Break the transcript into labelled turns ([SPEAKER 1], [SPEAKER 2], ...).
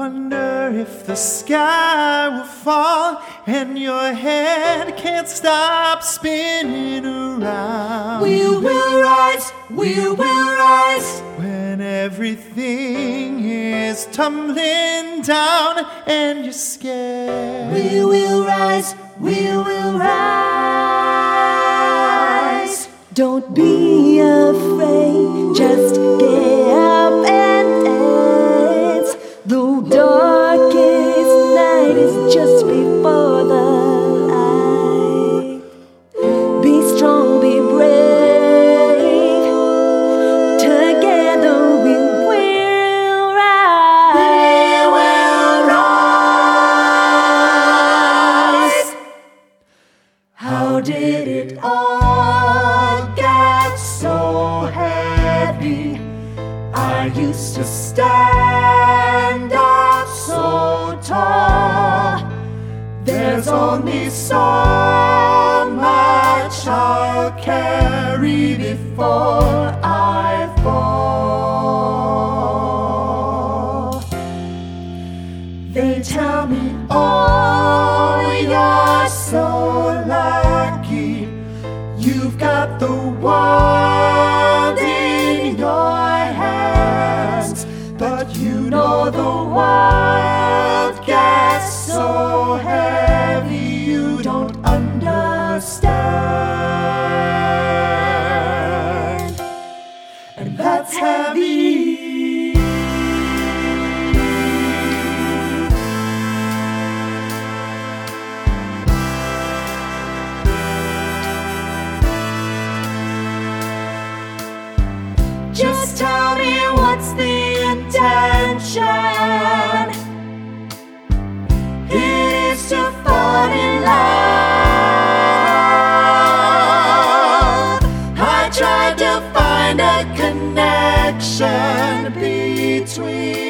[SPEAKER 1] wonder if the sky will fall and your head can't stop spinning around.
[SPEAKER 2] We will rise, we will rise.
[SPEAKER 1] When everything is tumbling down and you're scared.
[SPEAKER 2] We will rise, we will rise. Don't be afraid, just get up and dance. The darkest night is just before the light. Be strong, be brave. Together we will rise. We will rise. How did it all get so heavy? I used to stand up so tall. There's only so much I'll carry before I fall. They tell me, oh, you're so lucky. You've got the world in your hands. But you know the world gets so heavy, you don't understand. And that's heavy. Just tell me what's the intention. It is to fall in love. I tried to find a connection between